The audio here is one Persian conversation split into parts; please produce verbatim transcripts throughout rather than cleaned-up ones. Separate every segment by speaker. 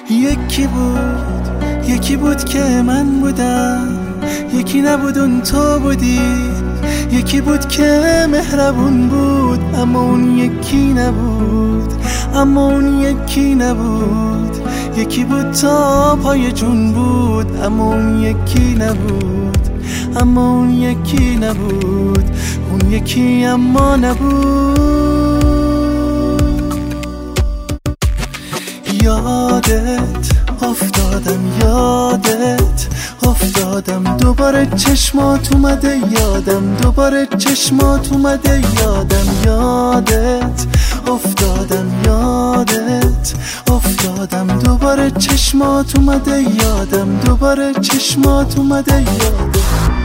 Speaker 1: یکی بود یکی بود که من بودم، یکی نبود اون تو بودی. یکی بود که مهربون بود اما اون یکی نبود، اما اون یکی نبود. یکی بود تا پای جون بود اما اون یکی نبود، اما اون یکی نبود. اون یکی اما نبود. یادت افتادم، یادت افتادم، دوباره چشمات اومده یادم، دوباره چشمات اومده یادم. یادت افتادم، یادت افتادم، دوباره چشمات اومده یادم، دوباره چشمات اومده یادم.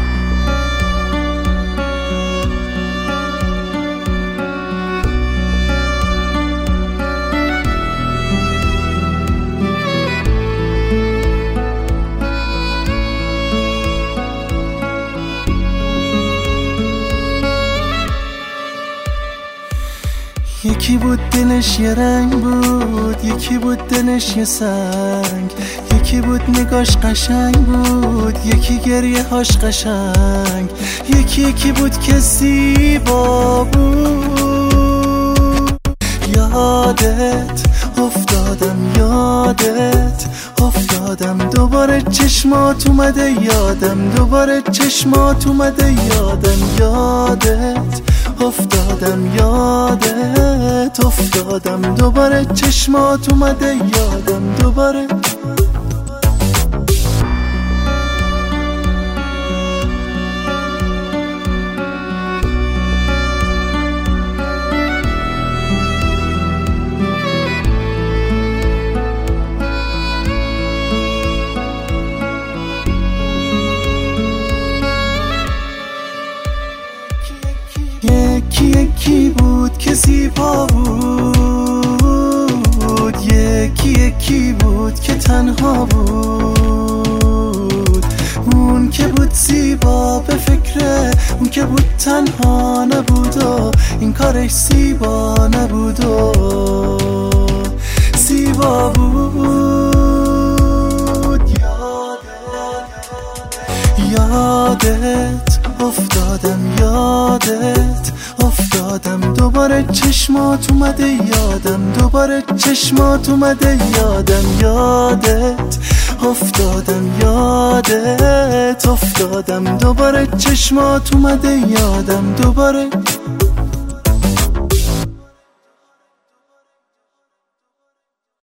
Speaker 1: یکی بود دلش یه رنگ بود، یکی بود دلش یه سنگ، یکی بود نگاش قشنگ بود، یکی گریه هاش قشنگ، یکی یکی بود که زیبا بود. یادت افتادم، یادت افتادم، دوباره چشمات اومده یادم، دوباره چشمات اومده یادم. یادت افتادم، یادت افتادم، دوباره چشمات اومده یادم، دوباره. یکی یکی بود که زیبا بود، یکی یکی بود که تنها بود. اون که بود زیبا به فکره، اون که بود تنها نبود و این کارش زیبا نبود و زیبا بود. یادت افتادم، یادت افتادم، دوباره چشمات اومده یادم، دوباره چشمات اومده یادم. یادت افتادم، یادت افتادم، دوباره چشمات اومده یادم، دوباره.